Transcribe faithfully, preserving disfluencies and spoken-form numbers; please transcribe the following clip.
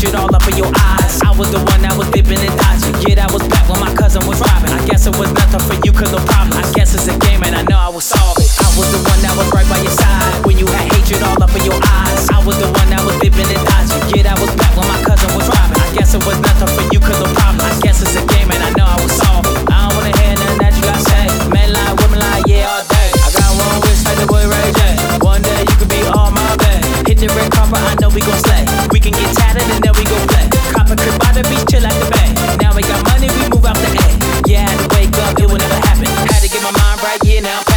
hatred all up in your eyes. I was the one that was dipping and dodging. Yeah, that was back when my cousin was robbing. I guess it was nothing for you, cause no problem. I guess it's a game and I know I will solve it. I was the one that was right by your side when you had hatred all up in your eyes. I was the one that was dipping and dodging. Yeah, that was back when my cousin was robbing. I guess it was nothing for you, cause no problem. I guess it's a game and I know I will solve it. I don't wanna hear nothing that you gotta say. Men lie, women lie, yeah, all day. I got one wish like the boy Ray J. One day you could be all my babe. Hit the red carpet, I know we gon' slay. We can get tatted and then we gon' play. Copper crib by the beach, chill at the bay. Now we got money, we move out the A. Yeah, I had to wake up, it would never happen. Had to get my mind right, yeah, now